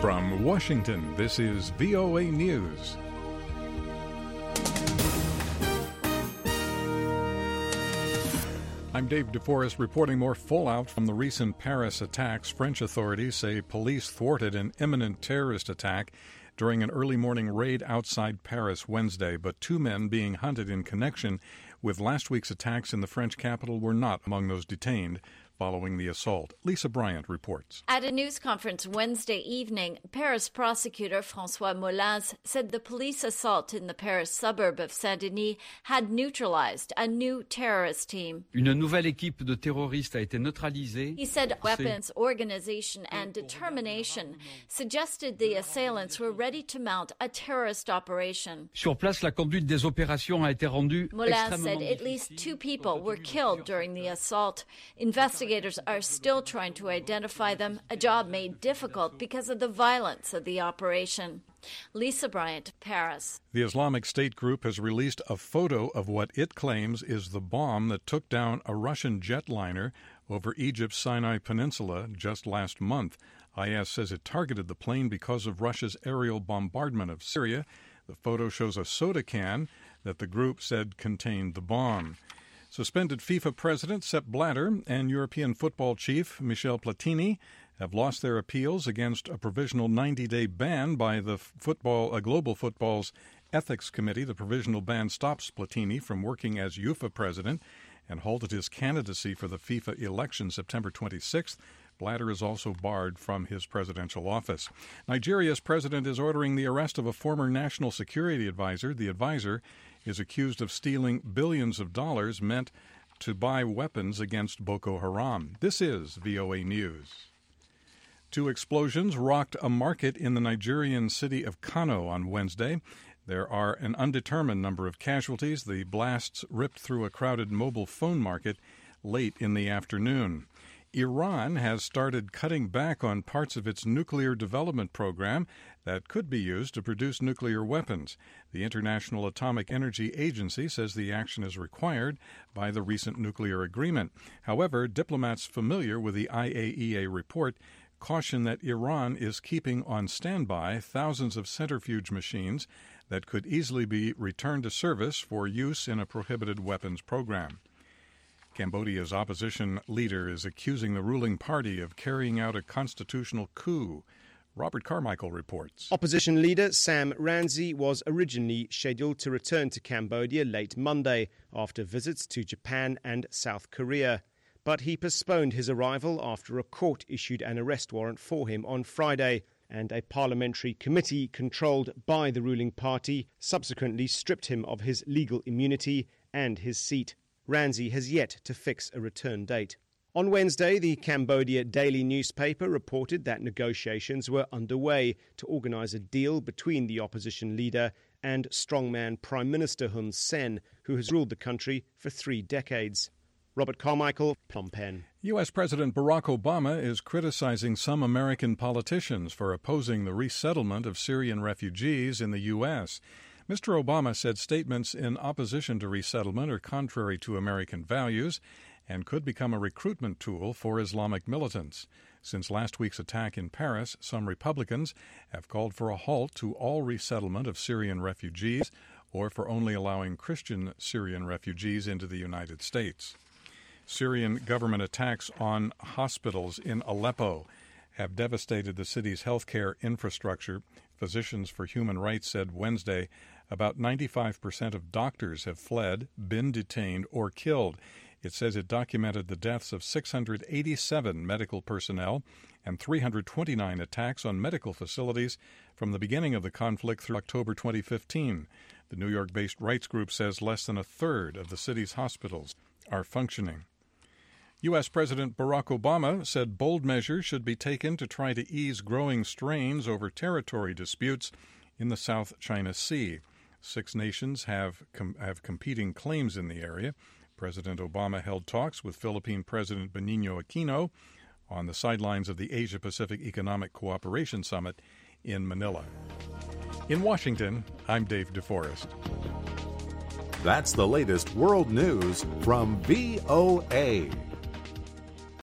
From Washington, this is VOA News. I'm Dave DeForest reporting more fallout from the recent Paris attacks. French authorities say police thwarted an imminent terrorist attack during an early morning raid outside Paris Wednesday, but two men being hunted in connection with last week's attacks in the French capital were not among those detained following the assault. Lisa Bryant reports. At a news conference Wednesday evening, Paris prosecutor François Molins said the police assault in the Paris suburb of Saint-Denis had neutralized a new terrorist team. Une nouvelle équipe de terroristes a été neutralisée. He said weapons, organization, and determination suggested the assailants were ready to mount a terrorist operation. Sur place, la conduite des opérations a été rendue Molins said at least two people were killed during the assault. Investigators are still trying to identify them, a job made difficult because of the violence of the operation. Lisa Bryant, Paris. The Islamic State group has released a photo of what it claims is the bomb that took down a Russian jetliner over Egypt's Sinai Peninsula just last month. IS says it targeted the plane because of Russia's aerial bombardment of Syria. The photo shows a soda can that the group said contained the bomb. Suspended FIFA President Sepp Blatter and European football chief Michel Platini have lost their appeals against a provisional 90-day ban by the Global Football's Ethics Committee. The provisional ban stops Platini from working as UEFA president and halted his candidacy for the FIFA election September 26th. Blatter is also barred from his presidential office. Nigeria's president is ordering the arrest of a former national security advisor. The advisor is accused of stealing billions of dollars meant to buy weapons against Boko Haram. This is VOA News. Two explosions rocked a market in the Nigerian city of Kano on Wednesday. There are an undetermined number of casualties. The blasts ripped through a crowded mobile phone market late in the afternoon. Iran has started cutting back on parts of its nuclear development program that could be used to produce nuclear weapons. The International Atomic Energy Agency says the action is required by the recent nuclear agreement. However, diplomats familiar with the IAEA report caution that Iran is keeping on standby thousands of centrifuge machines that could easily be returned to service for use in a prohibited weapons program. Cambodia's opposition leader is accusing the ruling party of carrying out a constitutional coup. Robert Carmichael reports. Opposition leader Sam Rainsy was originally scheduled to return to Cambodia late Monday after visits to Japan and South Korea. But he postponed his arrival after a court issued an arrest warrant for him on Friday, and a parliamentary committee controlled by the ruling party subsequently stripped him of his legal immunity and his seat. Rainsy has yet to fix a return date. On Wednesday, the Cambodia Daily newspaper reported that negotiations were underway to organise a deal between the opposition leader and strongman Prime Minister Hun Sen, who has ruled the country for 3 decades. Robert Carmichael, Phnom Penh. U.S. President Barack Obama is criticizing some American politicians for opposing the resettlement of Syrian refugees in the U.S. Mr. Obama said statements in opposition to resettlement are contrary to American values and could become a recruitment tool for Islamic militants. Since last week's attack in Paris, some Republicans have called for a halt to all resettlement of Syrian refugees or for only allowing Christian Syrian refugees into the United States. Syrian government attacks on hospitals in Aleppo have devastated the city's healthcare infrastructure. Physicians for Human Rights said Wednesday about 95% of doctors have fled, been detained, or killed. It says it documented the deaths of 687 medical personnel and 329 attacks on medical facilities from the beginning of the conflict through October 2015. The New York-based rights group says less than a third of the city's hospitals are functioning. U.S. President Barack Obama said bold measures should be taken to try to ease growing strains over territory disputes in the South China Sea. 6 nations have competing claims in the area. President Obama held talks with Philippine President Benigno Aquino on the sidelines of the Asia-Pacific Economic Cooperation Summit in Manila. In Washington, I'm Dave DeForest. That's the latest world news from VOA.